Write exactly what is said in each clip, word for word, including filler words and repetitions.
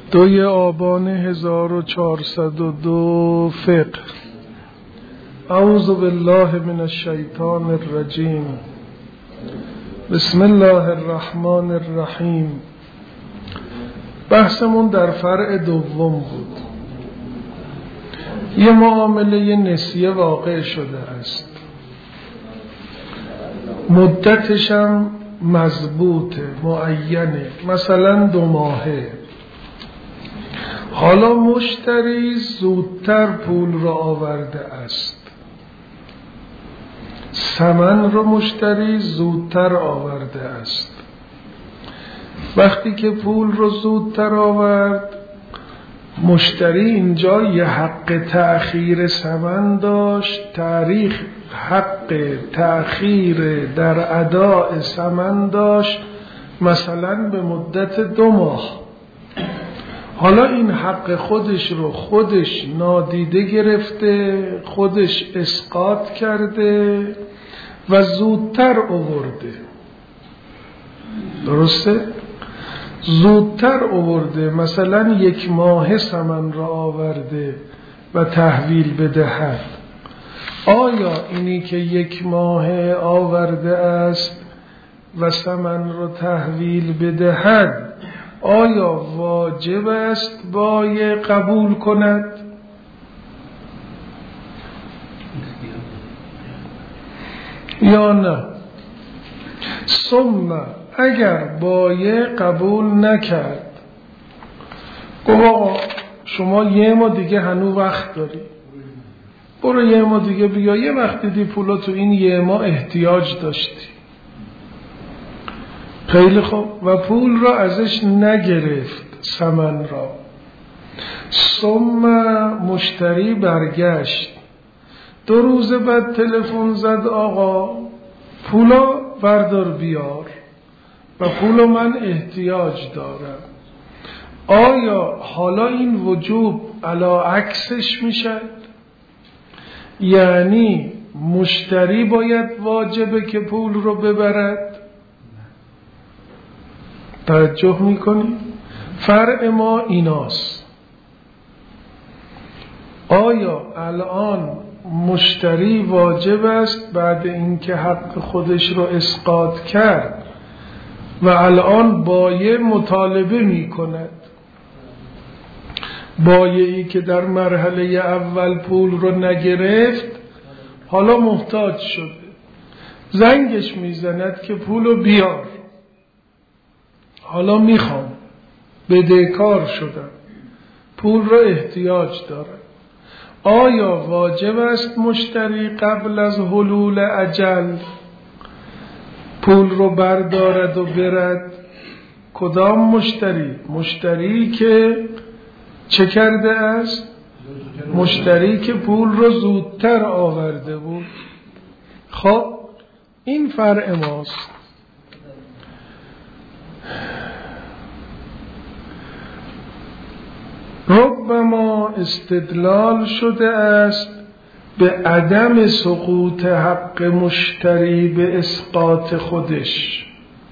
دوی آبان هزار و چهارصد و دو فقه. اعوذ بالله من الشیطان الرجیم. بسم الله الرحمن الرحیم. بحثمون در فرع دوم بود. یه معامله نسیه واقع شده است، مدتش هم مضبوطه، معینه، مثلا دو ماهه. حالا مشتری زودتر پول را آورده است، ثمن را مشتری زودتر آورده است. وقتی که پول را زودتر آورد، مشتری اینجا یه حق تأخیر ثمن داشت، تاریخ حق تأخیر در اداء ثمن داشت، مثلا به مدت دو ماه. حالا این حق خودش رو خودش نادیده گرفته، خودش اسقاط کرده و زودتر آورده. درسته؟ زودتر آورده، مثلا یک ماه ثمن را آورده و تحویل بدهد. آیا اینی که یک ماه آورده است و ثمن را تحویل بدهد، آیا واجب است باید قبول کند؟ یا نه؟ ثم اگر باید قبول نکرد، گفت آقا شما یه ماه دیگه هنوز وقت داری، برو یه ماه دیگه بیا، یه وقت دیدی پولا تو این یه ماه احتیاج داشتی، خیلی خوب، و پول را ازش نگرفت، ثمن را. ثم مشتری برگشت، دو روز بعد تلفن زد، آقا پولا بردار بیار و پول من احتیاج دارم. آیا حالا این وجوب علا عکسش میشد؟ یعنی مشتری باید واجبه که پول رو ببرد؟ توجه میکنی؟ فرع ما ایناست. آیا الان مشتری واجب است بعد اینکه حق خودش رو اسقاط کرد و الان بایع مطالبه میکند، بایعی که در مرحله اول پول رو نگرفت حالا محتاج شده، زنگش میزند که پولو بیار، حالا میخوام، بدهکار شدم، پول رو احتیاج دارم. آیا واجب است مشتری قبل از حلول اجل پول رو بردارد و برد؟ کدام مشتری؟ مشتری که چه کرده است؟ مشتری که پول رو زودتر آورده بود. خب این فرع ماست. ربما استدلال شده است به عدم سقوط حق مشتری به اسقاط خودش،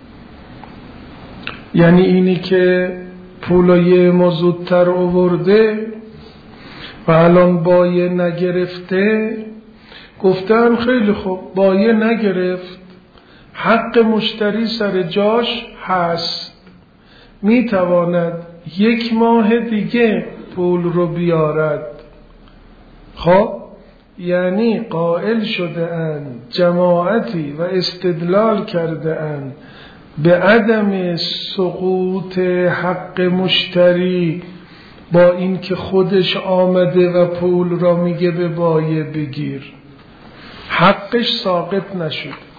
یعنی اینی که پولای ما زودتر آورده و الان بایع نگرفته، گفتن خیلی خوب، بایع نگرفت، حق مشتری سر جاش هست، میتواند یک ماه دیگه پول رو بیارد. خب یعنی قائل شده اند جماعتی و استدلال کرده اند به عدم سقوط حق مشتری با این که خودش آمده و پول را میگه به بایع بگیر، حقش ساقط نشد.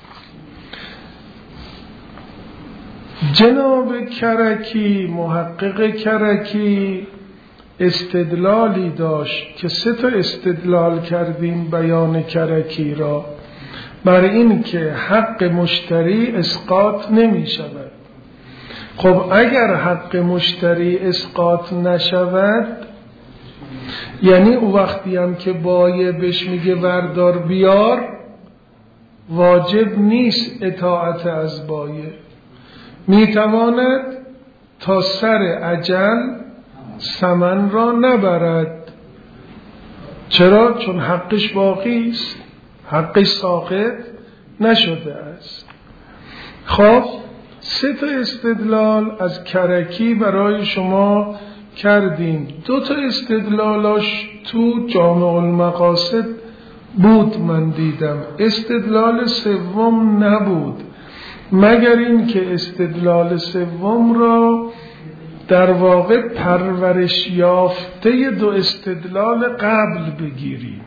جناب کرکی، محقق کرکی، استدلالی داشت که سه تا استدلال کردیم بیان کرکی را بر این که حق مشتری اسقاط نمی شود. خب اگر حق مشتری اسقاط نشود، یعنی او وقتی هم که بایع بهش میگه بردار بیار، واجب نیست اطاعت از بایع، میتواند تا سر اجل ثمن را نبرد. چرا؟ چون حقش باقی است، حقش ساقط نشده است. خب سه تا استدلال از کرکی برای شما کردیم. دو تا استدلالاش تو جامع المقاصد بود من دیدم، استدلال سوم نبود، مگر این که استدلال سوم را در واقع پرورش یافته دو استدلال قبل بگیریم.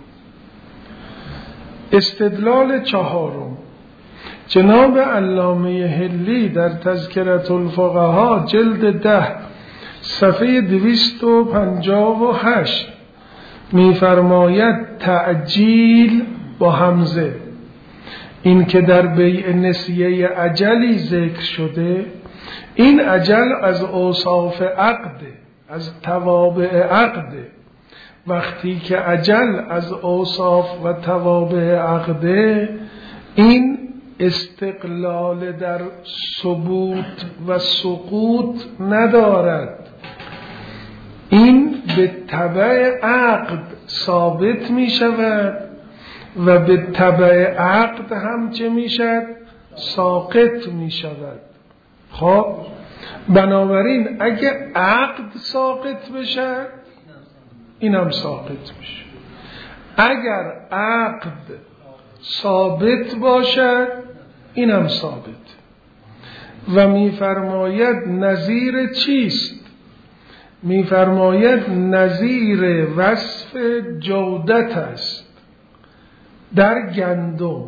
استدلال چهارم جناب علامه حلی در تذکرة الفقهاء جلد ده صفحه دویست و پنجاه و هشت می‌فرماید تعجیل با همزه، این که در بیع نسیه اجلی ذکر شده، این اجل از اوصاف عقده، از توابع عقده. وقتی که اجل از اوصاف و توابع عقده، این استقلال در ثبوت و سقوط ندارد، این به تبع عقد ثابت می شود و به تبع عقد هم چه می شود؟ ساقط می شود. خب بنابراین اگه عقد ساقط بشه این هم ساقط میشه، اگر عقد ثابت باشد این هم ثابت. و میفرماید نظیر چیست؟ میفرماید نظیر وصف جودت است در گندم.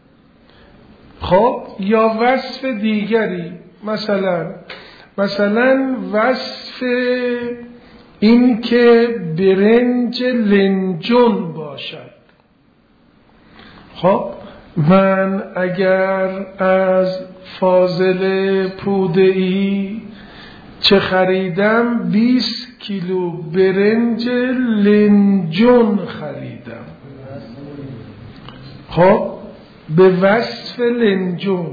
خب یا وصف دیگری، مثلا مثلا وصف این که برنج لنجون باشد. خب من اگر از فاضل پوده‌ای چه خریدم؟ بیست کیلو برنج لنجون خریدم. خب به وصف لنجون،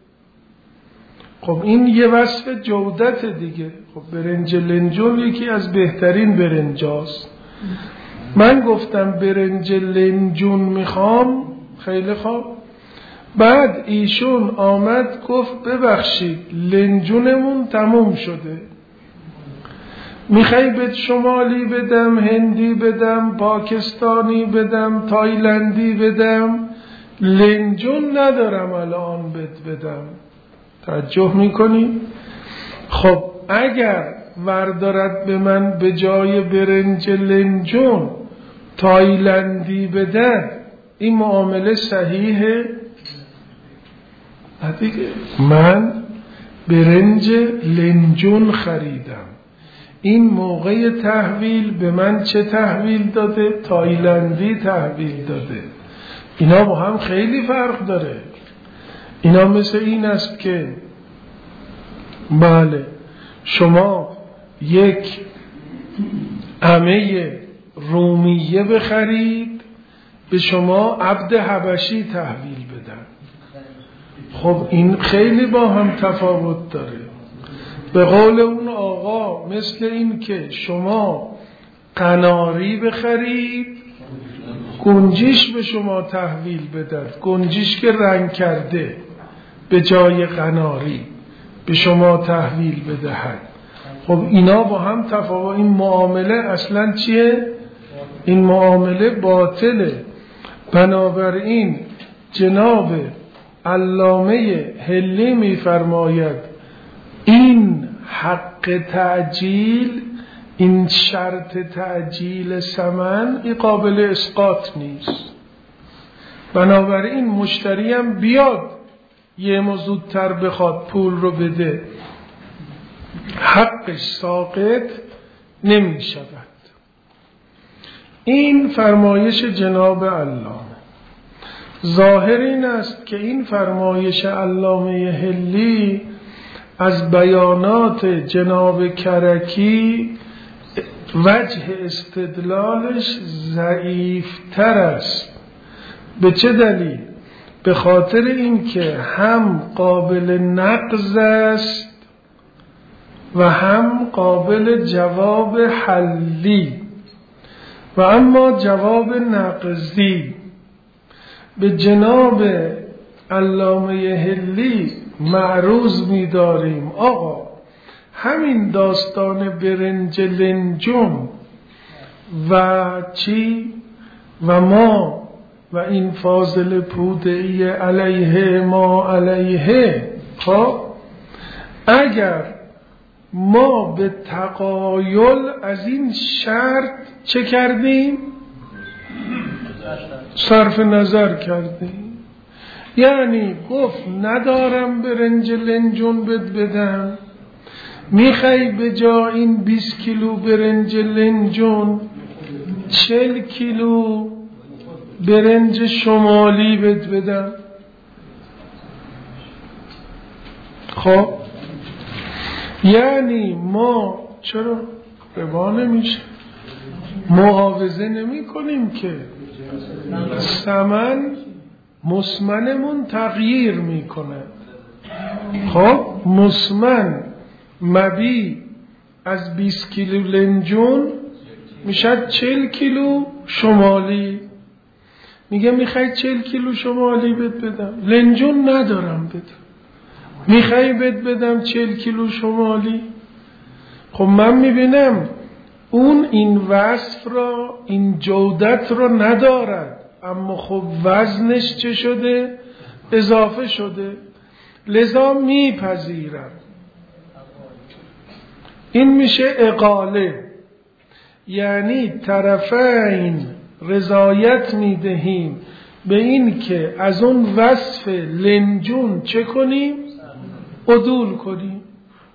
خب این یه وصف جودت دیگه. خب برنج لنجون یکی از بهترین برنجاست. من گفتم برنج لنجون میخوام، خیلی خوب. بعد ایشون آمد گفت ببخشید لنجونمون تموم شده، میخوای به شمالی بدم، هندی بدم، پاکستانی بدم، تایلندی بدم، لنجون ندارم الان بد بدم. توجه میکنی؟ خب اگر وردارد به من به جای برنج لنجون تایلندی بدن، این معامله صحیحه؟ دیگه من برنج لنجون خریدم، این موقع تحویل به من چه تحویل داده؟ تایلندی تحویل داده. اینا با هم خیلی فرق داره. اینا مثل این است که بله شما یک عمه رومیه بخرید، به شما عبد حبشی تحویل بدن. خب این خیلی با هم تفاوت داره. به قول اون آقا مثل این که شما قناری بخرید، گنجیش به شما تحویل بدن، گنجیش که رنگ کرده به جای قناری به شما تحویل بدهد. خب اینا با هم تفاوت. این معامله اصلا چیه؟ این معامله باطله. بنابراین جناب علامه حلی میفرماید این حق تعجیل، این شرط تعجیل ثمن، این قابل اسقاط نیست. بنابراین مشتری هم بیاد یه ماه زودتر بخواد پول رو بده، حقش ساقط نمی شود. این فرمایش جناب علامه. ظاهر این است که این فرمایش علامه حلی از بیانات جناب کرکی وجه استدلالش ضعیفتر است. به چه دلیل؟ به خاطر اینکه هم قابل نقض است و هم قابل جواب حلی. و اما جواب نقضی به جناب علامه حلی معروض می‌داریم. آقا همین داستان برنج لنجون و چی و ما و این فاضل پوده‌ای علیه ما علیه، خب اگر ما به تقایل از این شرط چه کردیم؟ صرف نظر کردیم. یعنی گفت ندارم برنج لنجون بد بدم، میخوای به جا این بیست کیلو برنج لنجون چل کیلو برنج شمالی بد بدم. خب یعنی ما چرا ربا نمیشه؟ معاوضه نمی کنیم که ثمن مسمنمون تغییر میکنه. خب مسمن مبی از بیست کیلو لنجون میشه چل کیلو شمالی. میگه میخوای چل کیلو شمالی بد بدم، لنجون ندارم بدم، میخوای بد بدم چل کیلو شمالی. خب من میبینم اون این وصف را، این جودت را ندارد، اما خب وزنش چه شده؟ اضافه شده، لذا میپذیرم. این میشه اقاله، یعنی طرفین رضایت میدهیم به این که از اون وصف لنجون چه کنیم؟ عدول کنیم.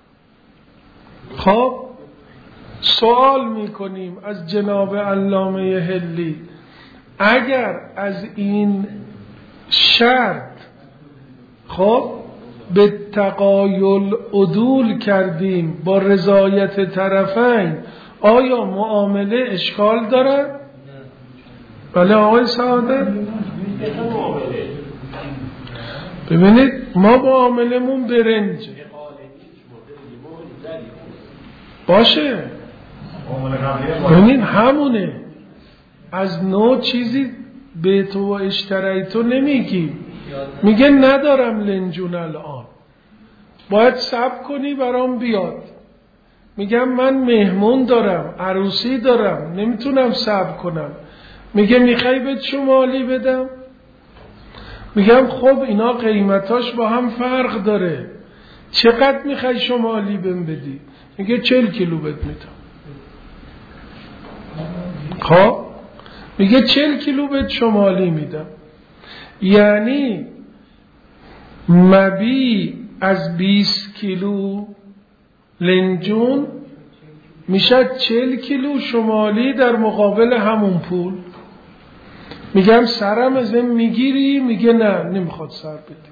خب سوال میکنیم از جناب علامه حلی، اگر از این شرط خب به تقایل عدول کردیم با رضایت طرفین، آیا معامله اشکال داره؟ بله آقای سعادت؟ ببینید ما معاملمون برنجه باشه، ببینید همونه، از نوع چیزی به تو و اشترای تو نمیگی. میگه ندارم لنجون الان، باید صبر کنی برام بیاد. میگم من مهمون دارم، عروسی دارم، نمیتونم صبر کنم. میگه میخوای بهت شمالی بدم؟ میگم خب اینا قیمتاش با هم فرق داره، چقدر میخوای شمالی بهم بدی؟ میگه چل کیلو بهت میدم. خب میگه چل کیلو بهت شمالی میدم، یعنی مبی از بیست کیلو لنجون میشه چل کیلو شمالی در مقابل همون پول. میگم سرم ازم میگیری؟ میگه نه نمیخواد سر بدی.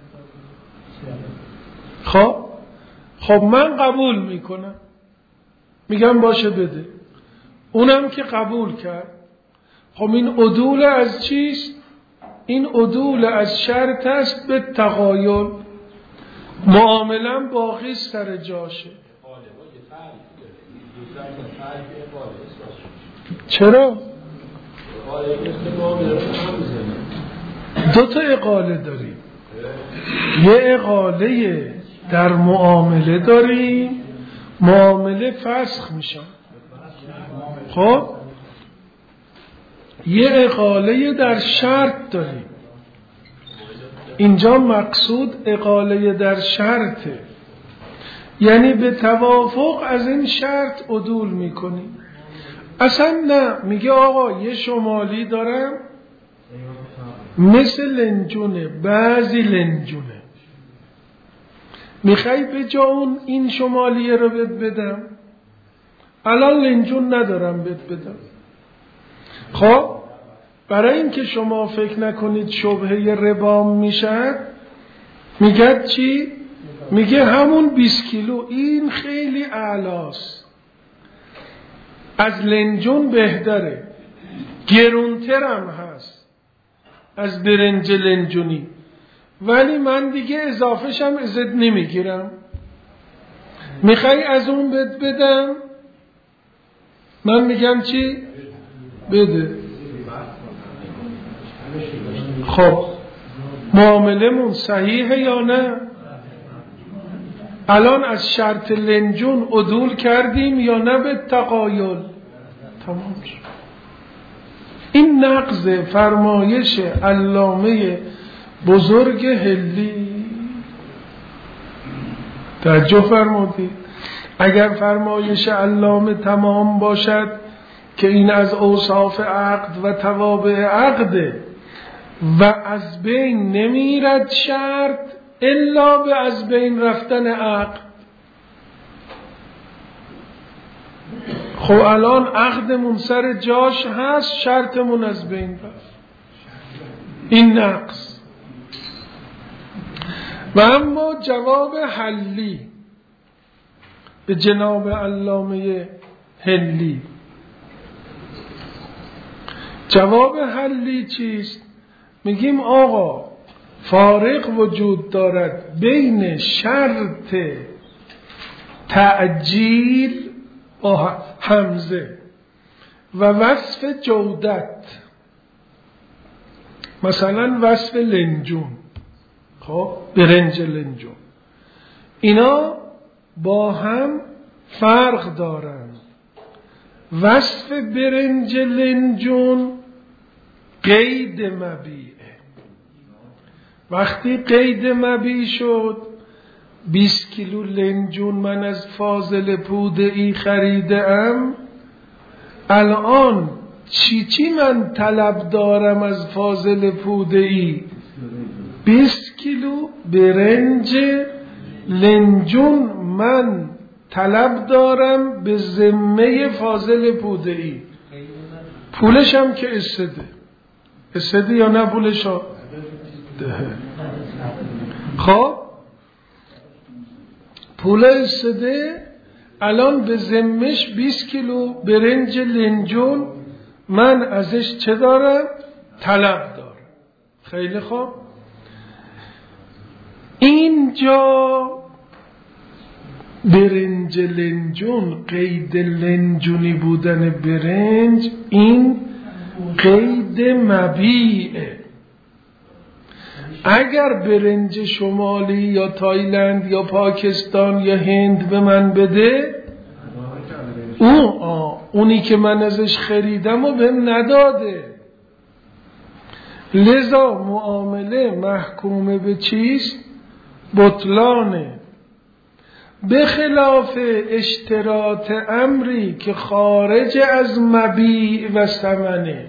خب خب من قبول میکنم، میگم باشه بده. اونم که قبول کرد. خب این عدول از چیست؟ این عدول از شرط است به تقایل، معاملم باقی سر جاشه. چرا؟ دو تا اقاله داریم، یه اقاله در معامله داریم، معامله فسخ میشن. خب یه اقاله در شرط داریم، اینجا مقصود اقاله در شرطه، یعنی به توافق از این شرط عدول میکنیم. اصلا نه، میگه آقا یه شمالی دارم مثل لنجونه، بعضی لنجونه، میخوای به جا اون این شمالیه رو بد بدم؟ الان لنجون ندارم بد بدم. خب برای اینکه شما فکر نکنید شبهه ربا میشه، میگه چی؟ میگه همون بیست کیلو این خیلی اعلاست، از لنجون بهتره، گرونترم هست از برنج لنجونی، ولی من دیگه اضافهشم ازت نمیگیرم. میخوای از اون بد بدم؟ من میگم چی؟ بده. خب معاملمون صحیحه یا نه؟ الان از شرط لنجون عدول کردیم یا نه به تقایل؟ تمام شد. این نقض فرمایش علامه بزرگ هلی. توجه فرمودید؟ اگر فرمایش علامه تمام باشد که این از اوصاف عقد و توابع عقده و از بین نمیرد شرط الا به از بین رفتن عقد. خب الان عقدمون سر جاش هست، شرطمون از بین رفت. این نقص. و اما جواب حلی به جناب علامه هلی، جواب حلی چیست؟ میگیم آقا فارق وجود دارد بین شرط تعجیل با همزه و وصف جودت. مثلا وصف لنجون، خب برنج لنجون، اینا با هم فرق دارند. وصف برنج لنجون قید مبیعه. وقتی قید مبیع شد، بیست کیلو لنجون من از فاضل پوده ای خریده ام، الان چی چی من طلب دارم از فاضل پوده ای؟ بیست کیلو برنج لنجون من طلب دارم به ذمه فاضل پوده ای. پولش هم که استده استده یا نه پولش ها ده. خب پول استده، الان به ذمش بیست کیلو برنج لنجون من ازش چه دارم؟ طلب دارم. خیلی خوب، اینجا برنج لنجون، قید لنجونی بودن برنج، این قید مبیعه. اگر برنج شمالی یا تایلند یا پاکستان یا هند به من بده، اون آه اونی که من ازش خریدم و بهم نداده، لذا معامله محکومه به چیست؟ بطلانه. به خلاف اشتراط امری که خارج از مبیع و ثمنه.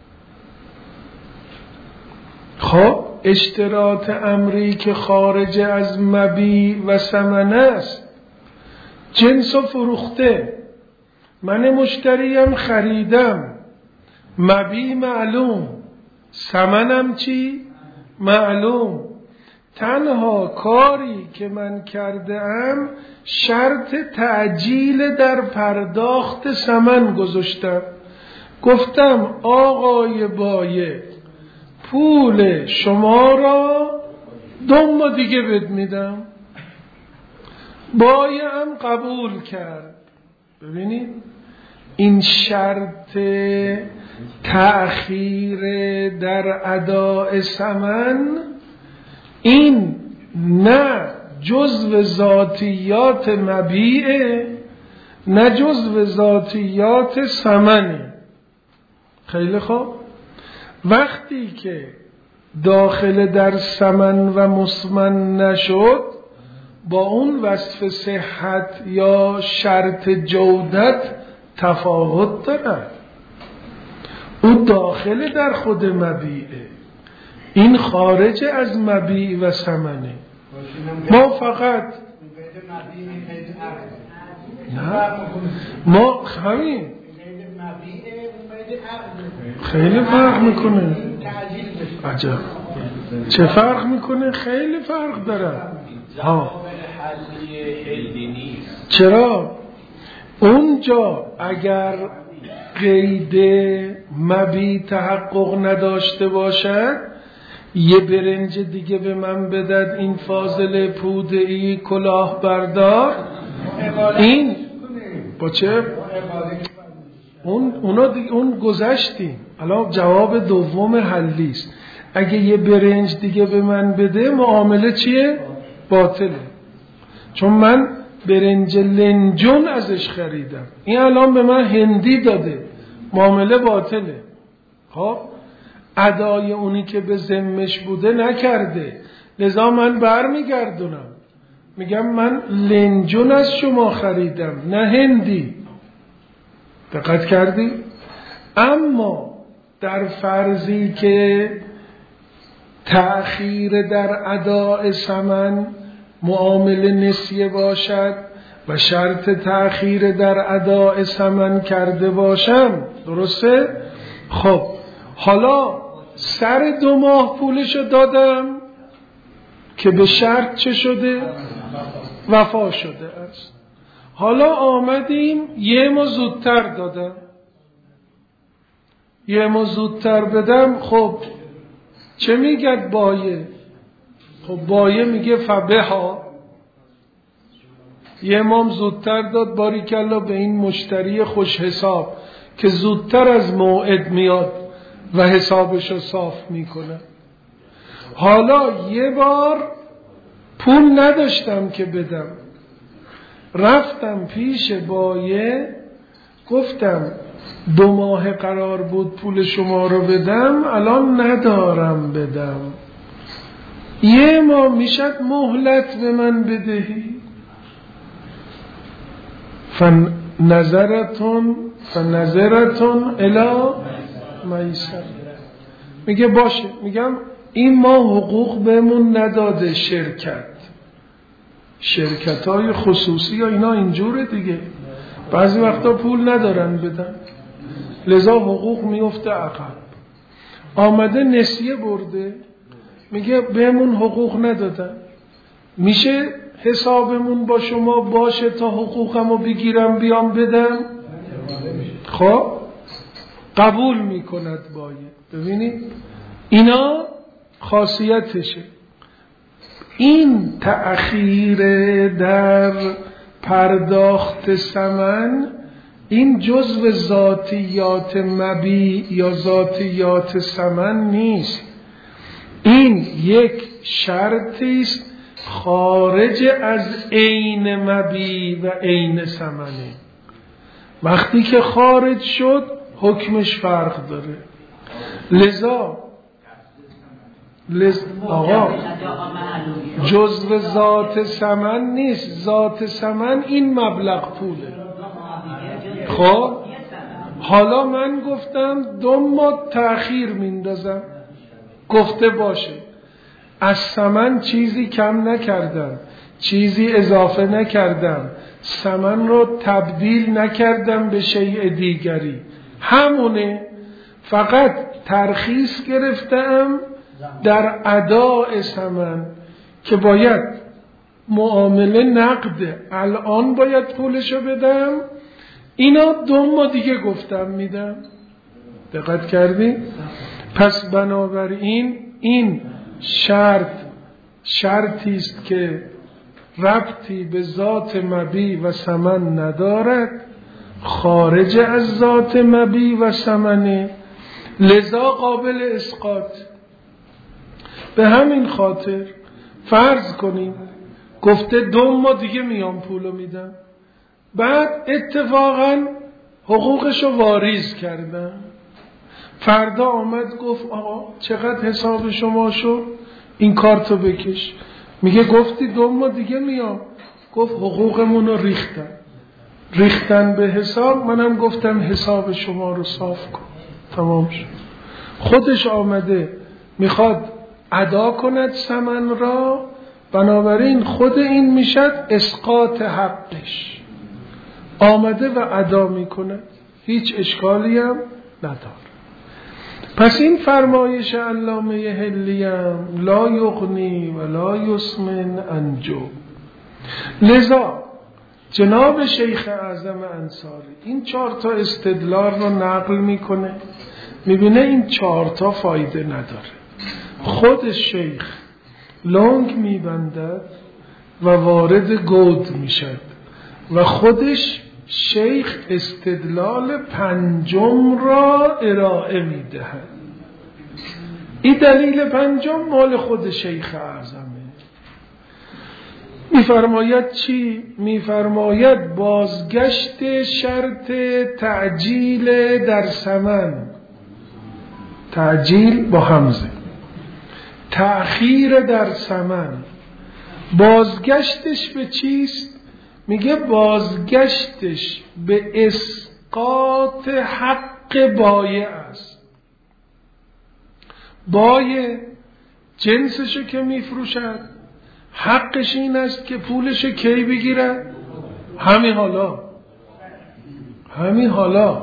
خب اشتراط امری که خارج از مبیع و ثمن است، جنس و فروخته، من مشتریم خریدم، مبیع معلوم، ثمنم چی؟ معلوم. تنها کاری که من کرده ام شرط تعجیل در پرداخت ثمن گذاشتم. گفتم آقای بایع پول شما را دو ماه دیگه بد میدم. بایع هم قبول کرد. ببینید این شرط تأخیر در اداء ثمن، این نه جزو ذاتیات مبیعه نه جزو ذاتیات ثمنه. خیلی خوب، وقتی که داخل در ثمن و مسمن نشد، با اون وصف صحت یا شرط جودت تفاوت دارد. او داخل در خود مبیعه، این خارج از مبیع و ثمنه. ما فقط نه ما همین خیلی فرق میکنه. عجب چه فرق میکنه؟ خیلی فرق داره. ها چرا؟ اونجا اگر قید مبیع تحقق نداشته باشد، یه برنج دیگه به من بدد این فاضل پوده ای کلاه بردار، این با چه؟ اون اونا دیگه اون گذشتیم. الان جواب دوم حلیست. اگه یه برنج دیگه به من بده معامله چیه؟ باطله. چون من برنج لنجون ازش خریدم، این الان به من هندی داده، معامله باطله. خب ادای اونی که به ذمش بوده نکرده، لذا من برمیگردونم میگم من لنجون از شما خریدم نه هندی. دقت کردی؟ اما در فرضی که تأخیر در اداء ثمن معامله نسیه باشد و شرط تأخیر در اداء ثمن کرده باشم، درسته؟ خب حالا سر دو ماه پولشو دادم که به شرط چه شده؟ وفا شده است. حالا آمدیم یه ماه زودتر دادم، یه ماه زودتر بدم، خب چه میگد بایه؟ خب بایه میگه فبها، یه ماه زودتر داد، باریکلا به این مشتری خوش حساب که زودتر از موعد میاد و حسابشو صاف میکنه. حالا یه بار پول نداشتم که بدم، رفتم پیش بایه گفتم دو ماه قرار بود پول شما رو بدم، الان ندارم بدم، یه ماه میشد مهلت به من بدهی؟ فنظرتون فنظرتون الی میسر. میگه باشه. میگم این ما حقوق بهمون نداده شرکت، شرکت های خصوصی یا اینا اینجوره دیگه، بعضی وقتا پول ندارن بدن، لذا حقوق میفته عقب. آمده نسیه برده، میگه بهمون حقوق ندادن، میشه حسابمون با شما باشه تا حقوقمو بگیرم بیام بدم؟ خب قبول میکند بایه. ببینید اینا خاصیتشه. این تأخیر در پرداخت ثمن این جزو ذاتیات مبیع یا ذاتیات ثمن نیست، این یک شرطی است خارج از عین مبیع و عین ثمنه. وقتی که خارج شد حکمش فرق داره. لذا لذا آقا جزو ذات ثمن نیست، ذات ثمن این مبلغ پوله. خب حالا من گفتم دو ماه تأخیر میندازم، گفته باشه، از ثمن چیزی کم نکردم، چیزی اضافه نکردم، ثمن رو تبدیل نکردم به شیء دیگری، همونه، فقط ترخیص گرفتم در اداء ثمن که باید معامله نقده، الان باید پولشو بدم، اینا دو ماه دیگه گفتم میدم. دقت کردی؟ پس بنابراین این شرط شرطی است که ربطی به ذات مبیع و ثمن ندارد، خارج از ذات مبیع و ثمنه، لذا قابل اسقاط. به همین خاطر فرض کنیم گفته دو ماه دیگه میام پولو میدم، بعد اتفاقا حقوقشو واریز کردم، فردا آمد گفت آقا چقدر حساب شما شد، این کارتو بکش. میگه گفتی دو ماه دیگه میام، گفت حقوقمونو ریختن ریختن به حساب، منم گفتم حساب شما رو صاف کن، تمام شد. خودش آمده میخواد ادا کند ثمن را، بنابراین خود این میشد اسقاط حقش، آمده و ادا میکند، هیچ اشکالی هم نداره. پس این فرمایش علامه حلیم لا یغنی و لا یسمن انجو. لذا جناب شیخ اعظم انصاری این چهار تا استدلال رو نقل میکنه، میبینه این چهار تا فایده نداره، خود شیخ لنگ میبندد و وارد گود میشد و خودش شیخ استدلال پنجم را ارائه میدهد. این دلیل پنجم مال خود شیخ اعظمه. میفرماید چی؟ میفرماید بازگشت شرط تعجیل در ثمن، تعجیل با همزه، تأخیر در ثمن، بازگشتش به چیست؟ میگه بازگشتش به اسقاط حق بایع است. بایع جنسشو که میفروشد حقش این است که پولشو کی بگیرد؟ همین حالا، همین حالا،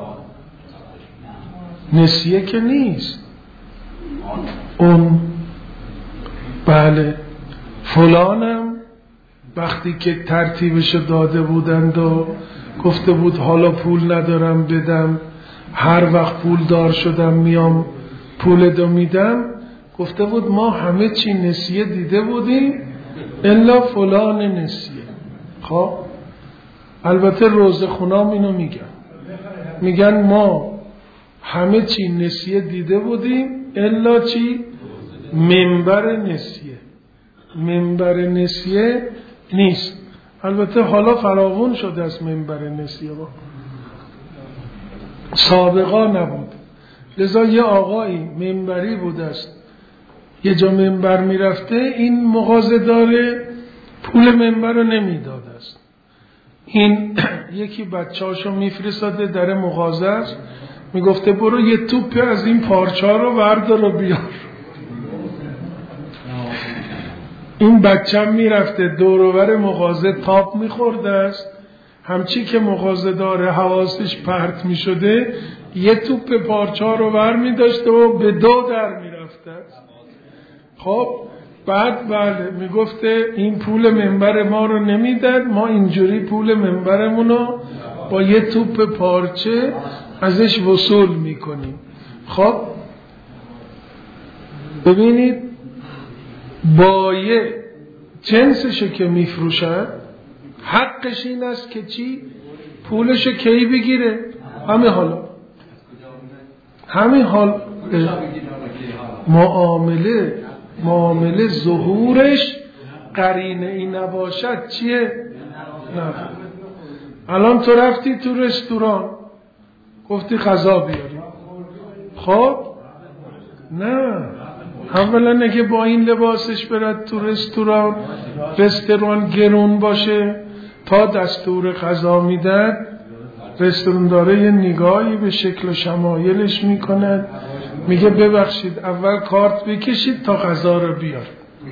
نسیه که نیست. اون بله فلانم وقتی که ترتیبشو داده بودند و گفته بود حالا پول ندارم بدم، هر وقت پول دار شدم میام پول دو میدم، گفته بود ما همه چی نسیه دیده بودیم الا فلان نسیه. خب البته روزه خونام اینو میگن، میگن ما همه چی نسیه دیده بودیم الا چی؟ منبر نسیه. منبر نسیه نیست. البته حالا فراوون شده از منبر نسیه، با سابقا نبود. لذا یه آقایی منبری بود است، یه جا منبر میرفته، این مغازه داره پول منبر رو نمیداد است. این یکی بچه‌اشو میفرستاده در مغازه است، میگفته برو یه توپ از این پارچه رو بردار و بیار. این بچه میرفته دوروبر مغازه تاپ میخورده است، همچی که مغازه داره حواسش پرت میشده یه توپ پارچه رو بر میداشته و به دو در میرفته است. خب بعد بله میگفته این پول منبر ما رو نمیداد، ما اینجوری پول منبرمونو با یه توپ پارچه ازش وصول میکنیم. خب ببینید بایع جنسشو که میفروشد حقش این است که چی؟ پولشو کی بگیره؟ همه حالا، همه حال معامله معامله ظهورش قرینه این نباشد چیه؟ نه. الان تو رفتی تو رستوران گفتی غذا بیاری، خب نه اولا نگه با این لباسش برد تو رستوران، رستوران گرون باشه تا دستور غذا میدن، رستوران داره یه نگاهی به شکل و شمایلش میکند، میگه ببخشید اول کارت بکشید تا غذا رو بیار.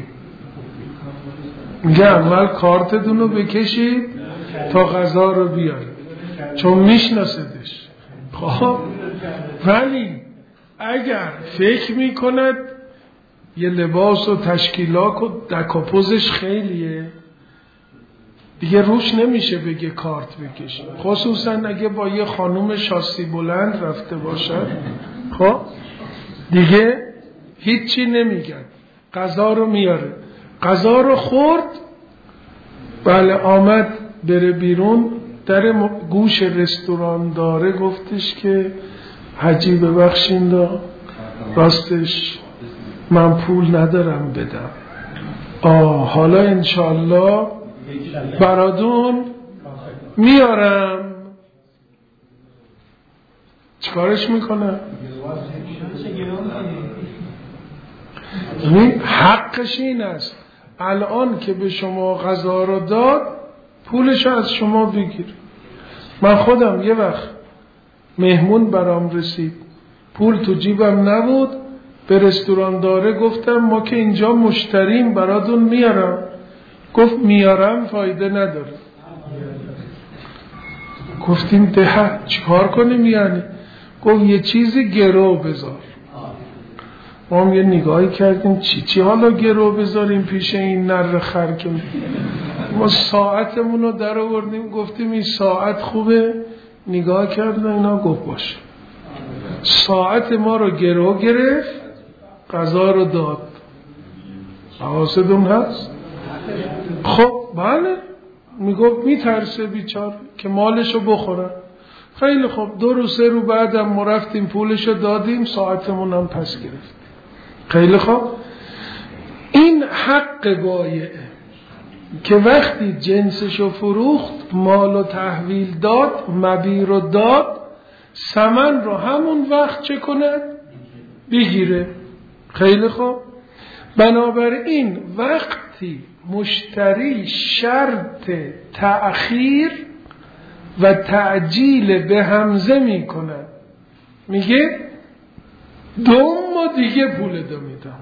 میگه اول کارتتون رو بکشید تا غذا رو بیار، چون میشناسدش. خب ولی اگر فکر میکند یه لباس و تشکیلات و دکاپوزش خیلیه دیگه روش نمیشه بگه کارت بکش، خصوصا اگه با یه خانوم شاسی بلند رفته باشد. خب دیگه هیچی نمیگن، غذا رو میاره، غذا رو خورد، بله آمد بره بیرون، در گوش رستوران داره گفتش که حاجی ببخشین دا راستش من پول ندارم بدم، آه حالا انشالله برادون میارم. چیکارش میکنه؟ حقش این است الان که به شما غذا رو داد پولش از شما بگیر. من خودم یه وقت مهمون برام رسید، پول تو جیبم نبود، به رستوران داره گفتم ما که اینجا مشتریم براتون میارم، گفت میارم فایده نداره. گفتیم ده چیکار کنیم یعنی؟ گفت یه چیزی گرو بذار. ما هم یه نگاهی کردیم چی چی حالا گرو بذاریم پیش این نر خر که ما ساعتمون رو در آوردیم، گفتیم این ساعت خوبه، نگاه کردن اینا، گفت باشه. ساعت ما رو گرو گرفت، غذا رو داد. حواستون هست؟ خب بله میگفت میترسه بیچار که مالشو بخورن. خیلی خوب، دو رو سه رو بعدم ما رفتیم پولشو دادیم، ساعتمون هم پس گرفت. خیلی خوب، این حق بایعه که وقتی جنسشو فروخت، مال و تحویل داد، مبیع رو داد، ثمن رو همون وقت چه کنه؟ بگیره. خیلی خوب، بنابراین وقتی مشتری شرط تأخیر و تعجیل به همزه می کنه، میگه دو ماه دیگه پول دو میدم.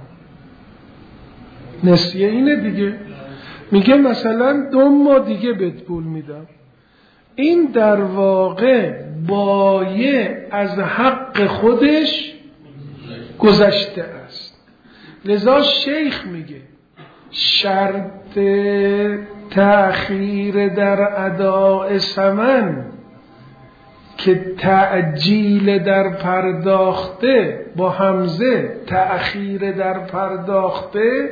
نسیه اینه دیگه، میگه مثلا دو ماه دیگه بهت پول میدم. این در واقع بایع از حق خودش گذشته است. لذا شیخ میگه شرط تأخیر در اداء ثمن که تعجیل در پرداخته با همزه تأخیر در پرداخته،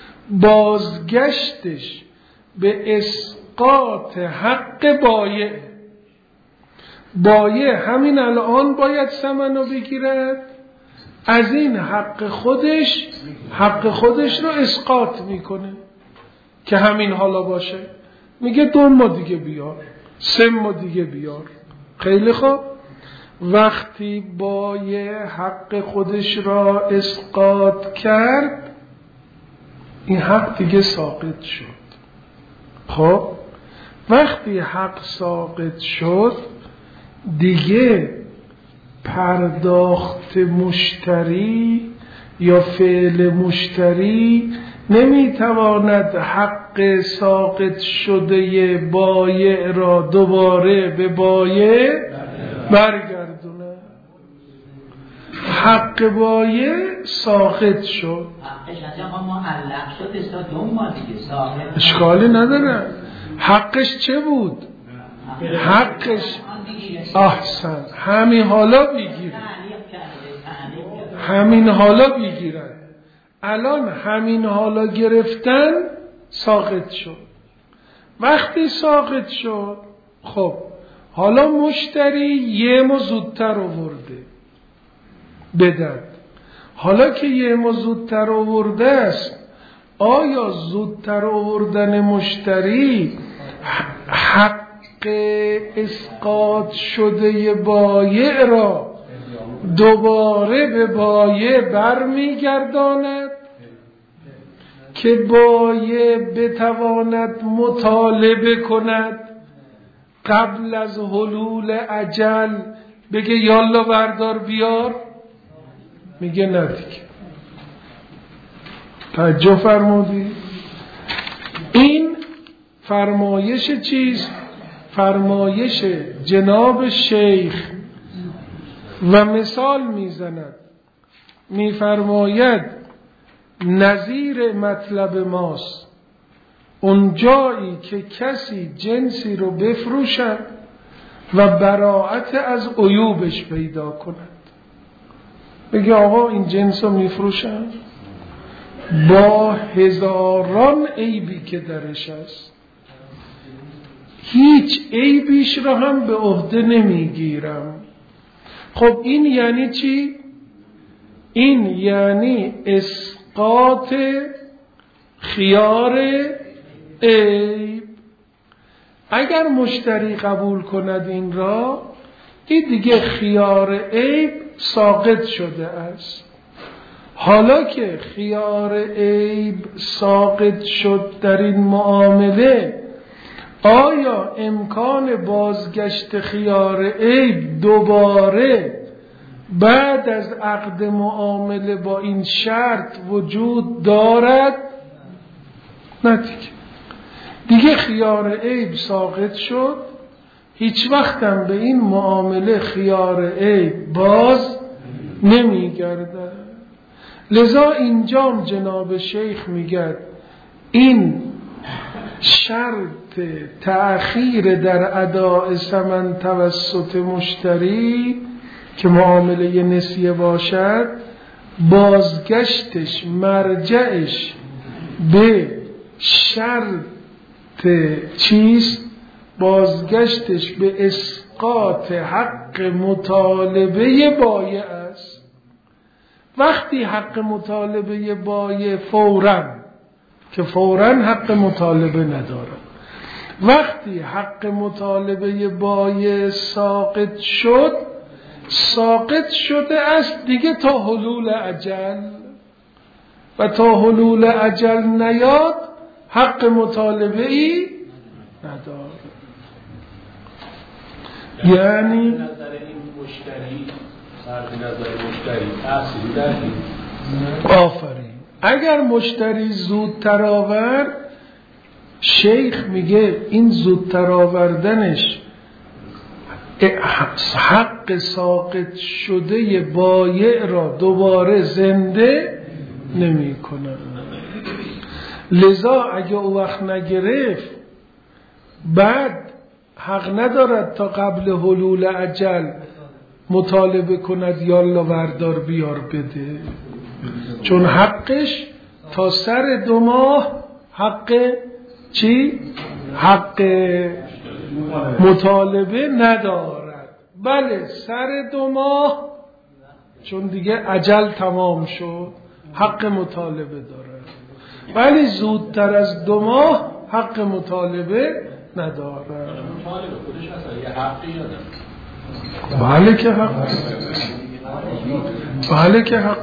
بازگشتش به اسقاط حق بایع. بایع همین الان باید ثمنو بگیرد، از این حق خودش حق خودش رو اسقاط میکنه که همین حالا باشه. میگه دو ماه دیگه بیار، سه ماه دیگه بیار. خیلی خوب، وقتی بایع حق خودش را اسقاط کرد، این حق دیگه ساقط شد. خب وقتی حق ساقط شد، دیگه پرداخت مشتری یا فعل مشتری نمیتواند حق ساقط شده بایع را دوباره به بایع برگردونه. حق بایع ساقط شد. حقش اصلا معلق شد استا دو ماه دیگه ساقط. اشکالی نداره. حقش چه بود؟ حقش احسن همین حالا بگیره، همین حالا بگیرن. الان همین حالا گرفتن ساقط شد. وقتی ساقط شد، خب حالا مشتری یه ماه زودتر آورده بدن. حالا که یه ماه زودتر آورده است، آیا زودتر آوردن مشتری حق اسقاط شده بایع را دوباره به بایع برمیگرداند که بایع بتواند مطالبه کند قبل از حلول اجل بگه یالا بردار بیار؟ میگه نه دیگه. توجه فرمودی؟ این فرمایش چیست؟ فرمایش جناب شیخ و مثال میزند، میفرماید نظیر مطلب ماست اون جایی که کسی جنسی رو بفروشد و براءت از عیوبش پیدا کند. بگه آقا این جنس رو میفروشم با هزاران عیبی که درش است، هیچ عیبیش را هم به عهده نمیگیرم. خب این یعنی چی؟ این یعنی اسقاط خیار عیب. اگر مشتری قبول کند این را، این دیگه خیار عیب ساقط شده است. حالا که خیار عیب ساقط شد در این معامله، آیا امکان بازگشت خیار عیب دوباره بعد از عقد معامله با این شرط وجود دارد؟ نه دیگه. دیگه خیار عیب ساقط شد، هیچ وقتم به این معامله خیار عیب باز نمیگرده. لذا اینجام جناب شیخ میگه این شرط تأخیر در اداء ثمن توسط مشتری که معامله نسیه باشد، بازگشتش مرجعش به شرط چیست؟ بازگشتش به اسقاط حق مطالبه بایع است. وقتی حق مطالبه بایع فوراً که فوراً حق مطالبه نداره، وقتی حق مطالبه بایع ساقط شد، ساقط شده است دیگه تا حلول اجل، و تا حلول اجل نیاد حق مطالبه ای نداره. یعنی نظر این مشتری صرف نظر مشتری تأثیری داریم. آفرین. اگر مشتری زودتر آورد، شیخ میگه این زودتر آوردنش حق ساقط شده بایع را دوباره زنده نمی کنه. لذا اگه او وقت نگرفت بعد حق ندارد تا قبل حلول اجل مطالبه کند یالا وردار بیار بده، چون حقش تا سر دو ماه حق چی؟ حق مطالبه ندارد. بله سر دو ماه چون دیگه اجل تمام شد حق مطالبه دارد، ولی زودتر از دو ماه حق مطالبه ندارد. مطالبه خودش اصلا یه حقی داره. بله که حق بله که حق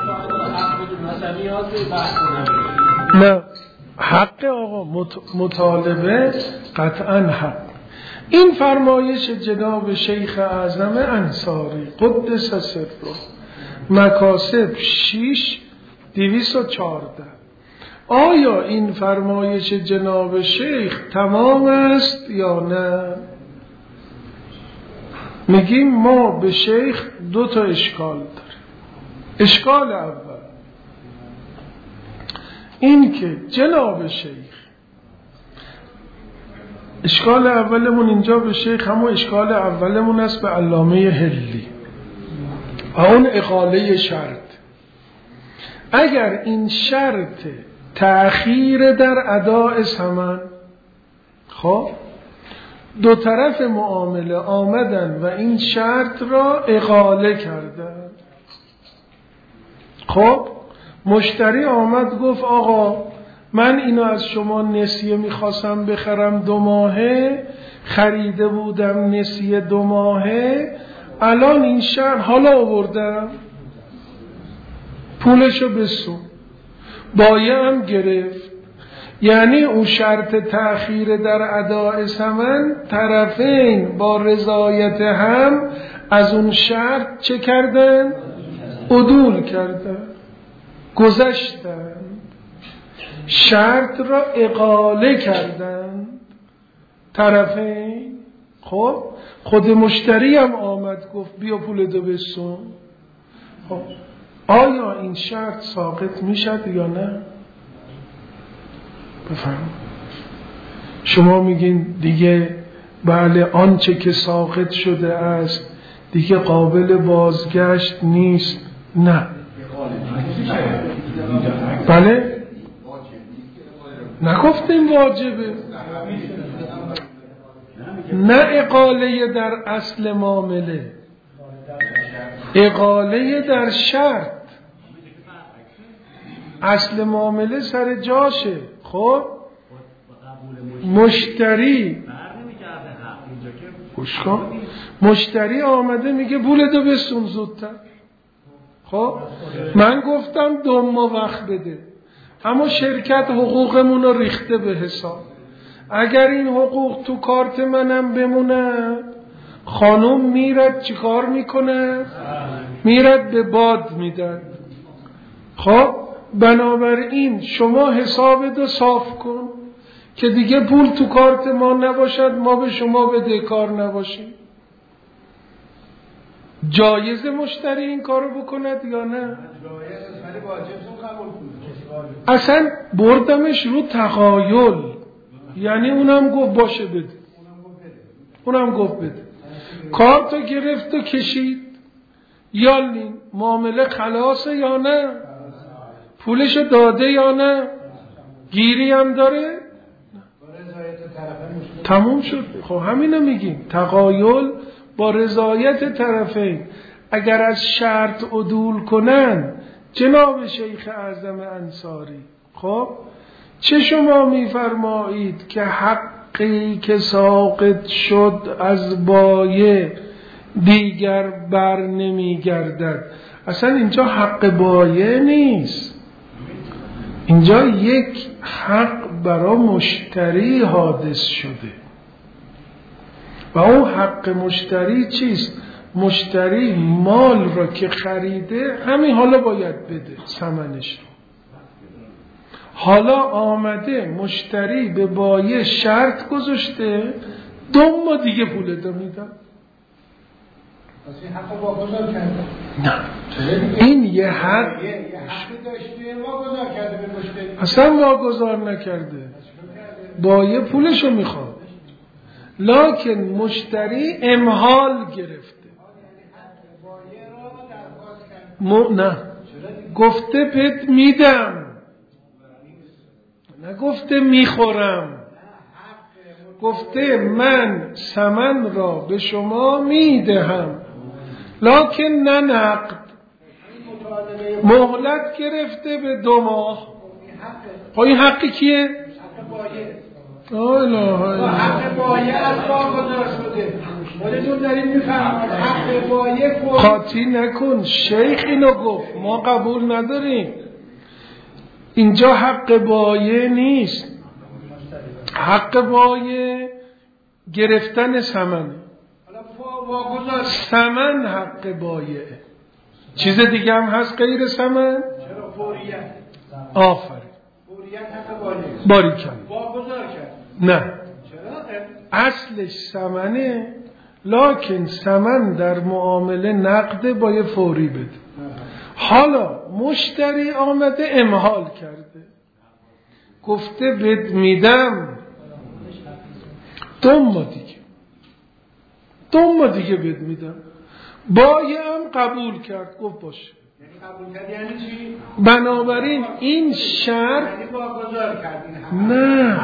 نه حق آقا مطالبه قطعا حق. این فرمایش جناب شیخ اعظم انصاری قدس سره مکاسب شش دویست و چارده. آیا این فرمایش جناب شیخ تمام است یا نه؟ میگیم ما به شیخ دو تا اشکال داریم. اشکال اول این که جناب شیخ، اشکال اولمون اینجا به شیخ همون اشکال اولمون است به علامه هلی و اون اقاله شرط. اگر این شرط تأخیر در اداء ثمن، خب دو طرف معامله آمدن و این شرط را اقاله کردن، خب مشتری آمد گفت آقا من اینو از شما نسیه میخواستم بخرم دو ماهه، خریده بودم نسیه دو ماهه، الان این شرط حالا آوردم پولشو بسون، بایع هم گرفت. یعنی اون شرط تأخیر در اداء ثمن طرفین با رضایت هم از اون شرط چه کردن؟ عدول کردن، گذشتن، شرط را اقاله کردن طرفین. خب خود مشتری هم آمد گفت بیا پول دو بسون. خب آیا این شرط ساقط میشد یا نه؟ بفهم. شما میگین دیگه بله آنچه که ساقط شده است دیگه قابل بازگشت نیست. نه بله نگفتیم واجبه، نه اقاله در اصل معامله، اقاله در شرط. اصل معامله سر جاشه. خب مشتری گوش کن، مشتری آمده میگه پول دو بسون زودتر. خب من گفتم دو ماه وقت بده، اما شرکت حقوقمون رو ریخته به حساب. اگر این حقوق تو کارت منم بمونه خانم میرد چی کار میکنه؟ میرد به باد میدن. خب بنابراین شما حسابتو صاف کن که دیگه پول تو کارت ما نباشد، ما به شما بدهکار نباشیم. جایز مشتری این کارو بکند یا نه؟ اصلا بردمش رو تخایل، یعنی اونم گفت باشه بده، اونم گفت بده، کارتو گرفت و کشید. یالین معامله خلاصه یا نه؟ پولشو داده یا نه؟ گیری هم داره؟ تموم شد. خب همینو میگیم، تقایل با رضایت طرفین. اگر از شرط عدول کنن جناب شیخ اعظم انصاری، خب چه شما میفرمایید که حقی که ساقط شد از بایه دیگر بر نمیگردد؟ اصلا اینجا حق بایه نیست، اینجا یک حق برای مشتری حادث شده و اون حق مشتری چیست؟ مشتری مال را که خریده همین حالا باید بده ثمنش رو. حالا آمده مشتری به بایه شرط گذاشته دو ماه دیگه پول ادا میدم. این حق واگذار کرده. نه این یه حق یه حقی داشته واگذار کرده به مشتری. اصلا واگذار نکرده، بایه پولشو میخواد، لکن مشتری امهال گرفته. م... نه گفته بهت میدم، نه گفته میخورم، گفته من ثمن را به شما میدهم لکن نه نقد. مهلت گرفته به دو ماه. خب این حقی کیه؟ حق بایه از واگذار شده. خودتون دارید میفهمید حق بایه قاطی نکن، شیخ اینو گفت، ما قبول نداریم. اینجا حق بایه نیست، حق بایه گرفتن ثمن، ثمن حق بایه. چیز دیگه هم هست غیر ثمن؟ چرا فوریت؟ آفرین، فوریت حق بایه باریکن واگذار کرد. نه چرا؟ اصلش ثمنه، لکن ثمن در معامله نقد باید فوری بده. حالا مشتری آمده امهال کرده، گفته بد میدم دو ماه دیگه، دو ماه دیگه بد میدم. بایه هم قبول کرد، گفت باشه. یعنی قبول کرد یعنی چی؟ بنابراین این شرط یعنی واگذار کرد این حق. نه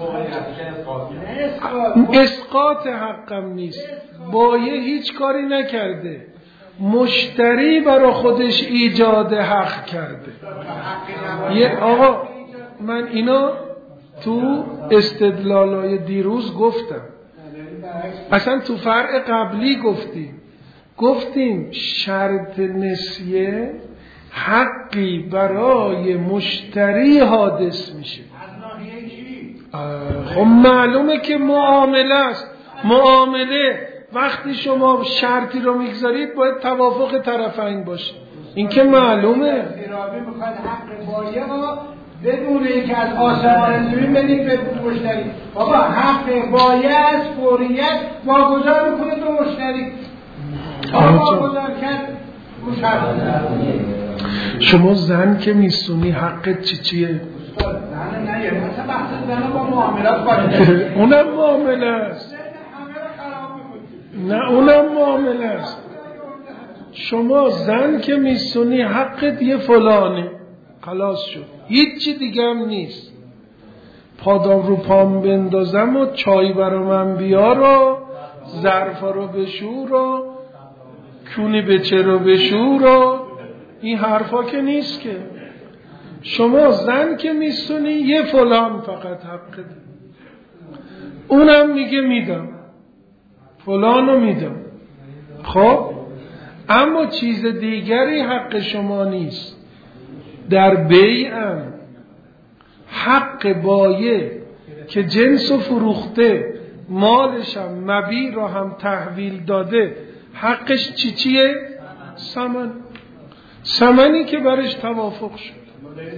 اسقاط. اسقاط حقم نیست، بایه هیچ کاری نکرده، مشتری برای خودش ایجاد حق کرده. یه آقا من اینا تو استدلالای دیروز گفتم، اصلا تو فرع قبلی گفتیم گفتیم شرط نسیه حقی برای مشتری حادث میشه. خب معلومه که معامله است. معامله وقتی شما شرطی رو میگذارید باید توافق طرفین باشه، این که معلومه. ارابه میخواد حق بایه ها بدون اینکه از آسمان زمین بدید به مشتری. بابا حق بایه از فوریت واگذار میکنه به مشتری. واگذار کرد شما زن که میسونی حقت چی چیه؟ زن نه یعنی مثلا بحث زن با معاملات باشه. اونم معامله است. نه اونم معامله است. شما زن که میسونی حقت یه فلانه، خلاص شد، هیچی دیگه هم نیست. پادام رو پام بندازم و چای برا من بیار و ظرفا رو بشور و کونی بچه رو بشور و این حرفا که نیست که. شما زن که میسونی یه فلان فقط حقت، اونم میگه میدم، فلانو میدم. خب اما چیز دیگری حق شما نیست. در بیعم حق بایه که جنس و فروخته، مالش هم مبیع را هم تحویل داده، حقش چی چیه؟ ثمن. ثمنی که برش توافق شد.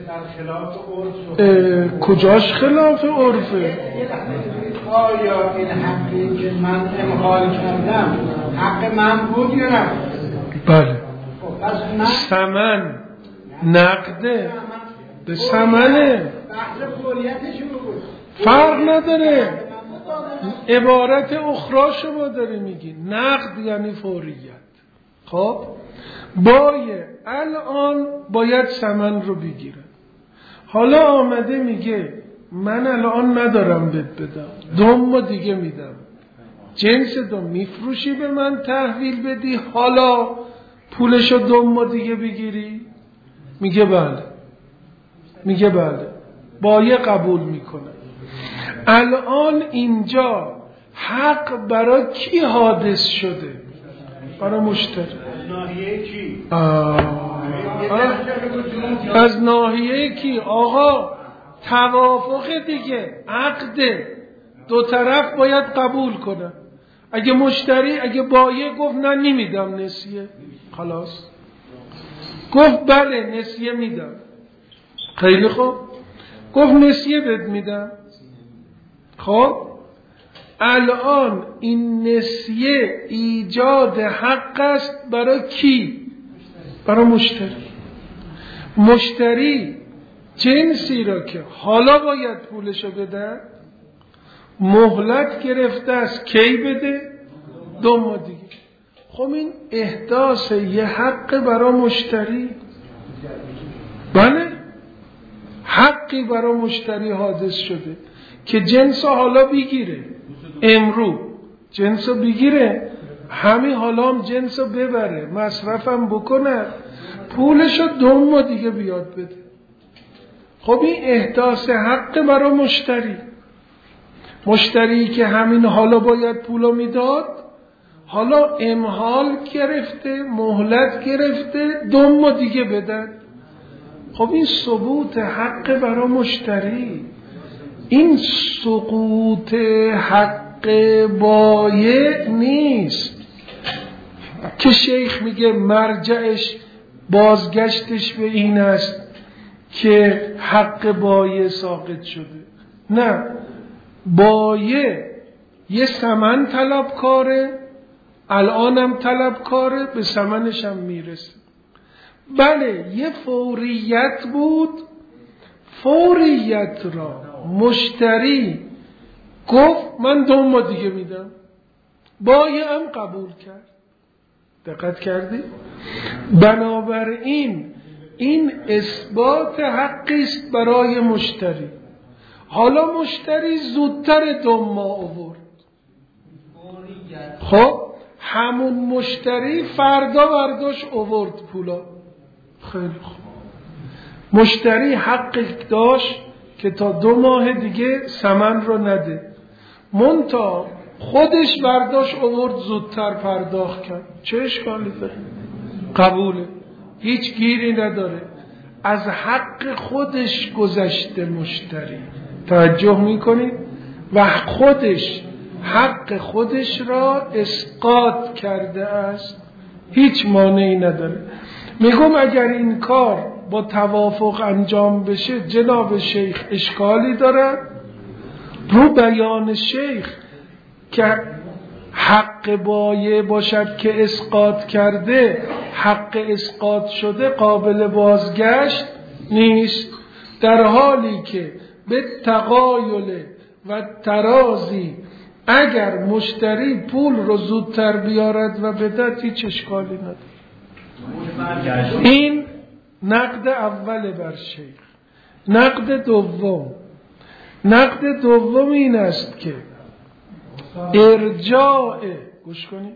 کجاش خلاف عرفه؟ آیا این حقی که من امحال کردم حق من بود یا نه؟ بله. ثمن نقده به ثمنه، بحث فوریتش بود. فرق نداره. عبارت اخرى شما داری میگی، نقد یعنی فوریت. خب بایه الان باید ثمن رو بگیره. حالا آمده میگه من الان ندارم بهت بدم، دوم دیگه میدم، جنس دوم میفروشی به من تحویل بدی، حالا پولشو دوم دیگه بگیری؟ میگه بله. میگه بله، بایع قبول میکنه. الان اینجا حق برای کی حادث شده؟ برای مشتری. از ناحیه کی؟ از ناحیه کی؟ آقا توافق دیگه، عقده، دو طرف باید قبول کنن. اگه مشتری، اگه بایع گفت نه نمیدم نسیه، خلاص. گفت بله نسیه میدم، خیلی خوب، گفت نسیه بهت میدم. خب الان این نسیه ایجاد حق است برای کی؟ برای مشتری. مشتری جنسی را که حالا باید پولشو بده، مهلت گرفته است کی بده؟ دو ماه دیگه. خب این احداث یه حق برای مشتری. بله، حقی برای مشتری حادث شده که جنس حالا بگیره، امرو جنس بگیره، همین حالا هم جنس ببره، مصرفم بکنه، پولشو دو ماه دیگه بیاد بده. خب این احداث حق برای مشتری. مشتری که همین حالا باید پولو میداد، حالا امحال گرفته، مهلت گرفته، دو ماه دیگه بدن. خب این ثبوت حق برای مشتری. این سقوط حق بایع نیست که شیخ میگه مرجعش بازگشتش به این است که حق بایع ساقط شده. نه، بایع یه ثمن طلبکاره، الانم طلبکاره، به ثمنش هم میرسه. بله یه فوریت بود، فوریت را مشتری گفت من دو ماه دیگه میدم، بایع هم قبول کرد. دقت کردی؟ بنابراین این اثبات حقی است برای مشتری. حالا مشتری زودتر دو ماه آورد، خب همون مشتری فردا برداشت آورد پولا، خیلی خوب، مشتری حق داشت که تا دو ماه دیگه ثمن رو نده، منتها خودش برداشت آورد زودتر پرداخت کرد، چه اشکالی داره؟ قبوله، هیچ گیری نداره، از حق خودش گذشته مشتری. توجه میکنید؟ و خودش حق خودش را اسقاط کرده است، هیچ مانعی نداره. میگم اگر این کار با توافق انجام بشه جناب شیخ اشکالی داره؟ رو بیان شیخ که حق بایع باشد که اسقاط کرده، حق اسقاط شده قابل بازگشت نیست، در حالی که به تقایل و ترازی اگر مشتری پول رو زودتر بیارد و بدهد هیچ اشکالی نداره. این نقد اول بر شیخ. نقد دوم، نقد دوم این است که ارجاع، گوش کنید،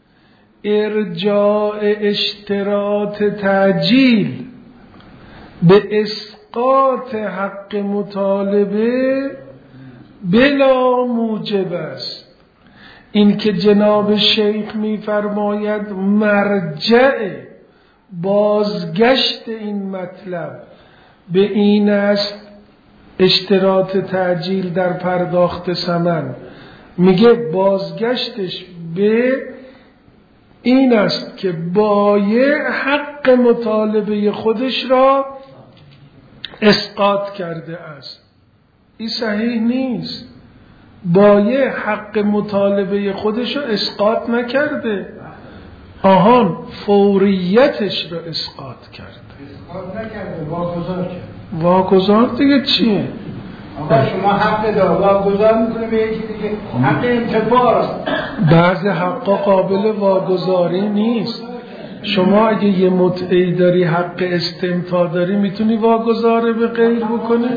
ارجاع اشتراط تعجیل به اسقاط حق مطالبه بلا موجب است. این که جناب شیخ می‌فرماید مرجع بازگشت این مطلب به این است اشتراط تعجیل در پرداخت ثمن، میگه بازگشتش به این است که بایع حق مطالبه خودش را اسقاط کرده است. این صحیح نیست. بایع حق مطالبه خودش را اسقاط نکرده، آهان فوریتش را اسقاط کرده. اسقاط نکرده، واگذار کرد. واگذار دیگه چیه؟ آقا شما حق دار واگذار میکنه به یکی دیگه، حق انتفاع را. بعض حقا قابل واگذاری نیست. شما اگه یه متعی داری حق استنفاع داری میتونی واگذار به غیر بکنی؟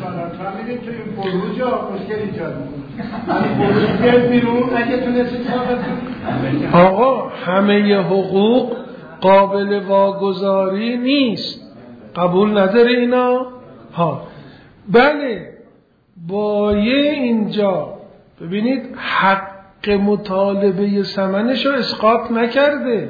آقا همه حقوق قابل واگذاری نیست، قبول نداره اینا؟ ها بله بایه اینجا ببینید حق مطالبه ثمنش رو اسقاط نکرده،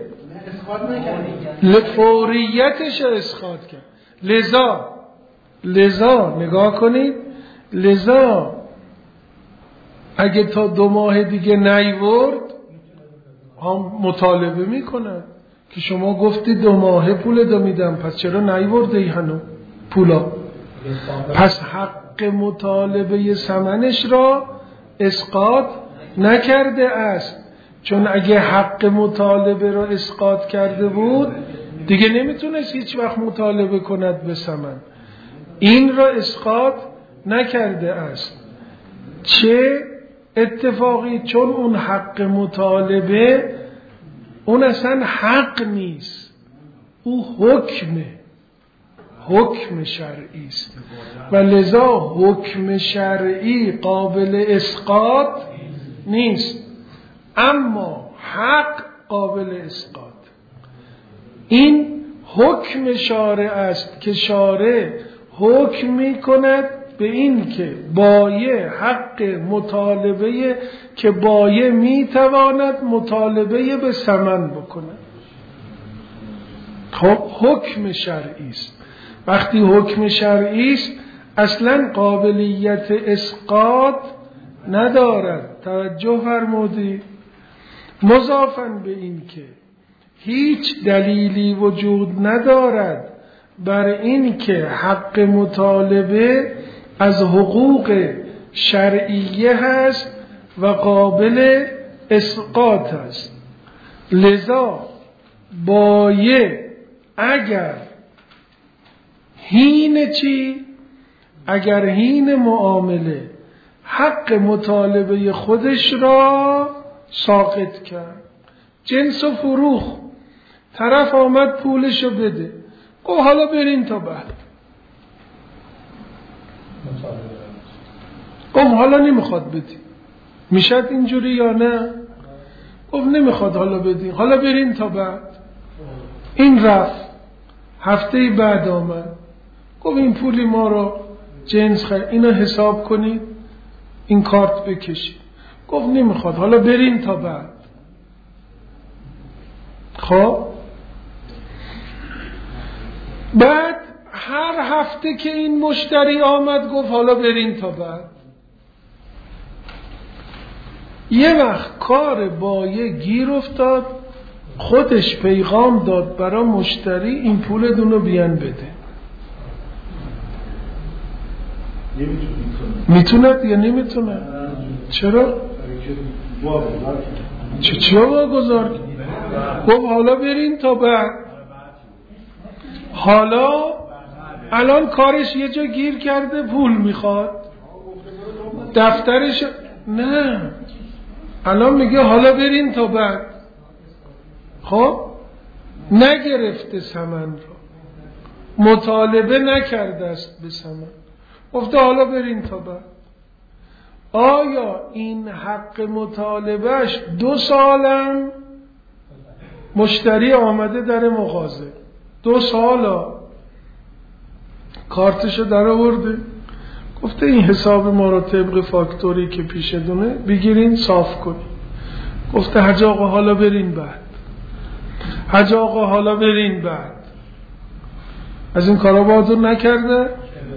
فوریتش رو اسقاط کرد. لذا لذا نگاه کنید، لذا اگه تا دو ماه دیگه نیورد هم مطالبه میکنن که شما گفتی دو ماه پول دو میدم، پس چرا نیورده ای هنو پولا؟ پس حق مطالبه ثمنش را اسقاط نکرده است، چون اگه حق مطالبه را اسقاط کرده بود دیگه نمیتونست هیچ وقت مطالبه کند به ثمن. این را اسقاط نکرده است. چه اتفاقی؟ چون اون حق مطالبه اون اصلا حق نیست، او حکمه، حکم شرعی است و لذا حکم شرعی قابل اسقاط نیست، اما حق قابل اسقاط. این حکم شارع است که شارع حکم می کند به این که بایع حق مطالبه که بایع می تواند مطالبه به ثمن بکند. خب حکم شرعی است. وقتی حکم شرعی است اصلا قابلیت اسقاط ندارد. توجه فرمودید؟ مضافاً به این که هیچ دلیلی وجود ندارد بر این که حق مطالبه از حقوق شرعیه هست و قابل اسقاط است. لذا بایع اگر هین چی؟ اگر هین معامله حق مطالبه خودش را ساقط کرد، جنس و فروخ، طرف آمد پولشو بده، گفت حالا برین تا بعد، گفت حالا نمیخواد بدی، میشد اینجوری یا نه؟ گفت نمیخواد حالا بدی، حالا برین تا بعد. این رفت، هفته بعد آمد گفت این پولی ما رو جنس خرید، اینو حساب کنید، این کارت بکشید. گفت نمیخواد، حالا برین تا بعد. خب بعد هر هفته که این مشتری آمد گفت حالا برین تا بعد. یه وقت کار بایع گیر افتاد، خودش پیغام داد برای مشتری این پول دونو بیان بده. میتوند یا نمیتونه؟ چرا؟ چه چرا واگذار؟ گفت حالا برین تا بعد. حالا الان کارش یه جا گیر کرده، پول میخواد، دفترش نه، الان میگه حالا برین تا بعد. خب نگرفته ثمن رو، مطالبه نکرده است به ثمن، گفته حالا برین تا بعد. آیا این حق مطالبهش دو سالم مشتری آمده در مغازه، دو سالا کارتشو در آورده، گفته این حساب ما رو طبق فاکتوری که پیش دونه بگیرین صاف کنین. گفته حاج آقا حالا برین بعد، حاج آقا حالا برین بعد. از این کارا بازو نکرده؟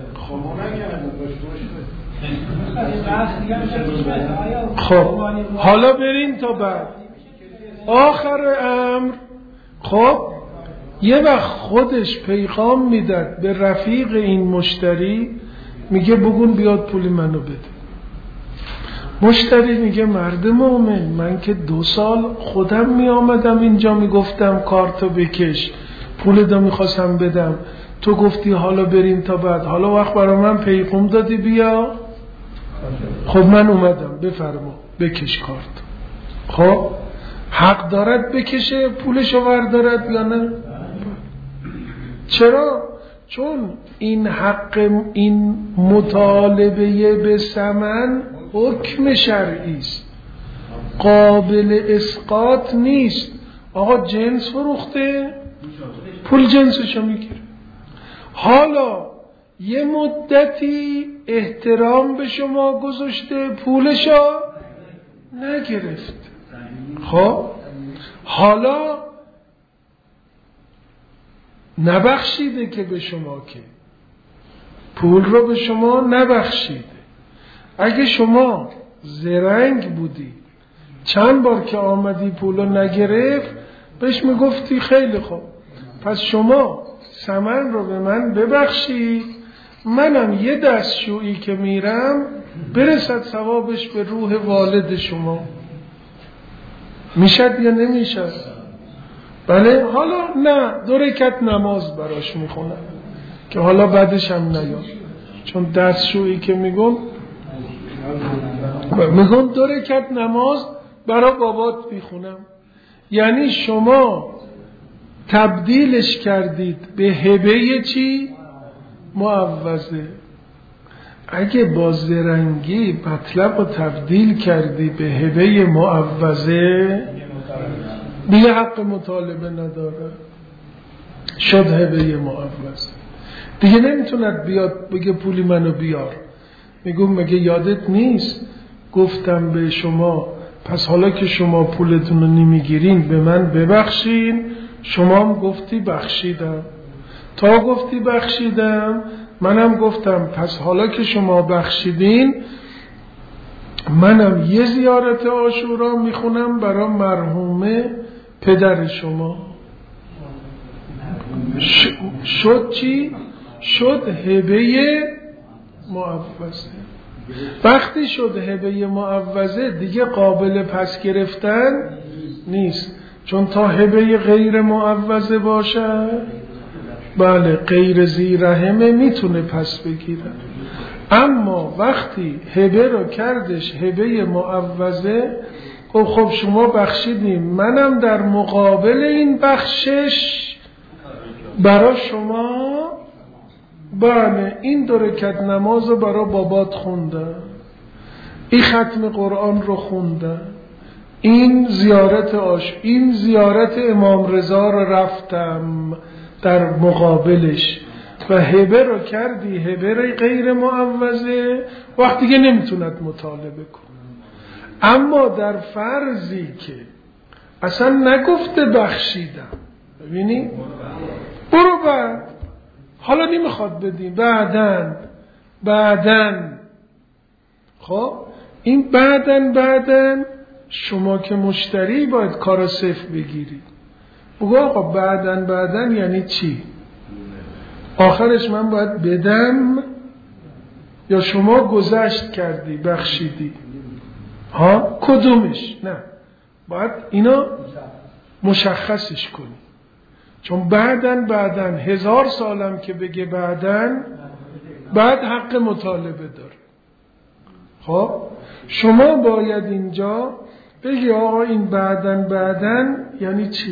خب حالا برین تا بعد. آخر امر خب یه وقت خودش پیغام میداد به رفیق این مشتری، میگه بگون بیاد پول منو بده. مشتری میگه مرد مومن، من که دو سال خودم میامدم اینجا میگفتم کارتو بکش، پول دو میخواستم بدم، تو گفتی حالا بریم تا بعد، حالا وقت برای من پیغام دادی بیا، خب من اومدم، بفرما بکش کارت. خب حق دارد بکشه پولشو وردارد یا نه؟ چرا؟ چون این حق، این مطالبه به ثمن حکم شرعی است، قابل اسقاط نیست. آقا جنس فروخته، پول جنسشو میگیره. حالا یه مدتی احترام به شما گذاشته، پولشو نگرفت. خب حالا نبخشیده که به شما، که پول رو به شما نبخشیده. اگه شما زرنگ بودی چند بار که آمدی پول رو نگرفت، بهش میگفتی خیلی خوب پس شما ثمن رو به من ببخشید، منم یه دستشویی که میرم برسد ثوابش به روح والد شما. میشد یا نمیشد؟ بله. حالا نه، دو رکعت نماز براش میخونم که حالا بعدش هم نیاد، چون دستشویی که میگم میگم دو رکعت نماز برا بابات میخونم. یعنی شما تبدیلش کردید به هبه چی؟ معوضه. اگه با زرنگی مطلب رو تبدیل کردی به هبه معوضه، دیگه حق مطالبه نداره، شد هبه معوضه. دیگه نمیتوند بیاد بگه پولی منو بیار. میگم مگه یادت نیست گفتم به شما پس حالا که شما پولتون رو نمیگیرین به من ببخشین؟ شما هم گفتی بخشیدم. تا گفتی بخشیدم منم گفتم پس حالا که شما بخشیدین منم یه زیارت عاشورا میخونم برای مرحوم پدر شما. ش... شد چی؟ شد هبه معوضه. وقتی شد هبه معوضه دیگه قابل پس گرفتن نیست، چون تا هبه غیر معوضه باشه بله غیر ذی رحمه میتونه پس بگیره. اما وقتی هبه رو کردش هبه معوضه، خب خب شما بخشیدیم، منم در مقابل این بخشش برای شما بله این دو رکعت نماز رو برای بابات خوندم، این ختم قرآن رو خوندم، این زیارت آش این زیارت امام رضا رو رفتم در مقابلش و هبه رو کردی هبه رو غیر معوضه، وقتی که نمیتوند مطالبه کن. اما در فرضی که اصلا نگفته بخشیدم، ببینی برو بعد حالا نمیخواد بدیم بعدن بعدن خب این بعدن بعدن شما که مشتری باید کارا صفر بگیرید. بگو آقا بعدن بعدن یعنی چی؟ آخرش من باید بدم یا شما گذشت کردی بخشیدی؟ ها کدومش؟ نه باید اینا مشخصش کنی، چون بعدن بعدن هزار سالم که بگه بعدن بعد حق مطالبه داره. خب شما باید اینجا بگی آقا این بعدن بعدن یعنی چی؟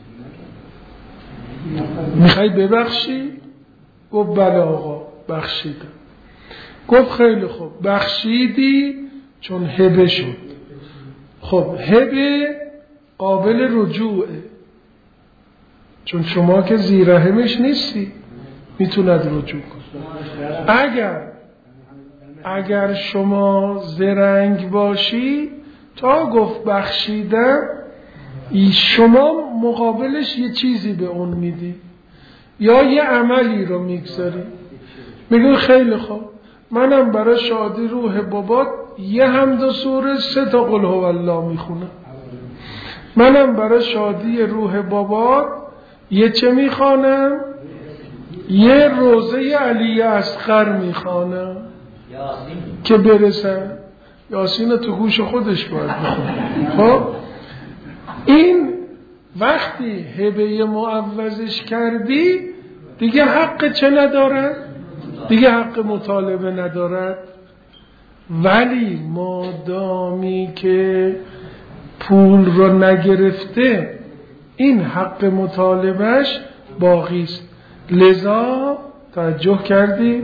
میخوای ببخشی؟ گفت بله آقا بخشیدم. گفت خیلی خوب بخشیدی چون هبه شد. خب هبه قابل رجوعه، چون شما که زیرهمش نیستی میتوند رجوع کن. اگر اگر شما زرنگ باشی تا گفت بخشیدم شما مقابلش یه چیزی به اون میدی یا یه عملی رو میگذاری، میگوی خیلی خوب منم برای شادی روح بابات یه حمد و سوره سه تا قل هو الله میخونم، منم برای شادی روح بابات یه چه میخوانم؟ یه روزه علی اصغر میخوانم که برسن. یاسین تو گوش خودش باید بخونه. خب این وقتی هبه معوضش کردی دیگه حق چه ندارد؟ دیگه حق مطالبه ندارد. ولی مادامی که پول رو نگرفته این حق مطالبهش باقی است. لذا توجه کردی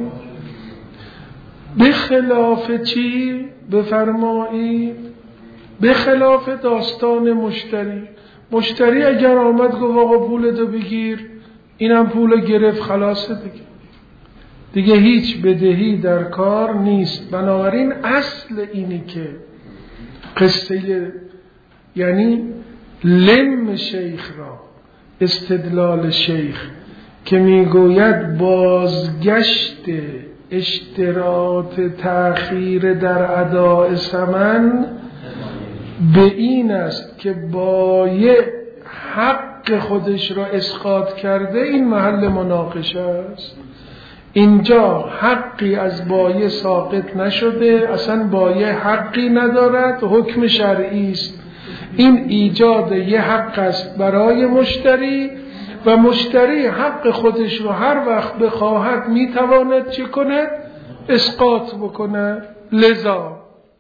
به خلاف چی بفرمایید؟ به خلاف داستان مشتری. مشتری اگر آمد گفت آقا پولتو بگیر، اینم پول گرفت، خلاصه دیگه دیگه هیچ بدهی در کار نیست. بنابراین اصل اینی که قصه یعنی لم شیخ را، استدلال شیخ که میگوید بازگشت اشتراط تأخیر در اداء ثمن به این است که بایع حق خودش را اسقاط کرده، این محل مناقشه است. اینجا حقی از بایع ساقط نشده، اصلا بایع حقی ندارد، حکم شرعی است. این ایجاد یه حق است برای مشتری و مشتری حق خودش رو هر وقت بخواهد میتواند چه کند؟ اسقاط بکند. لذا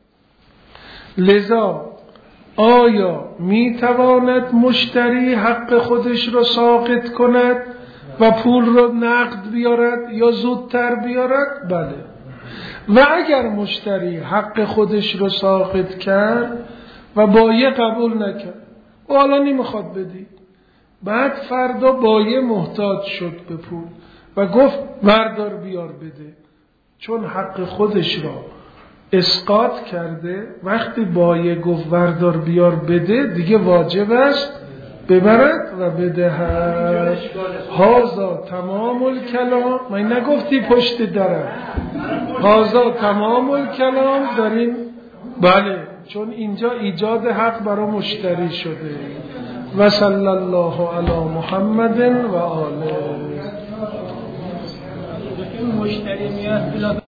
لذا آیا میتواند مشتری حق خودش رو ساقط کند و پول رو نقد بیارد یا زودتر بیارد؟ بله. و اگر مشتری حق خودش رو ساقط کرد و بایع قبول نکرد و حالا نمیخواد بدی، بعد فردا بایع محتاج شد به پول و گفت بردار بیار بده، چون حق خودش را اسقاط کرده، وقتی بایع گفت بردار بیار بده دیگه واجب است ببرد و بدهد. هازا تمام الکلام. من نگفتی پشت درم، هازا تمام الکلام داریم. بله، چون اینجا ایجاد حق برای مشتری شده. و صلی الله علی محمد و آله. مشتری میاد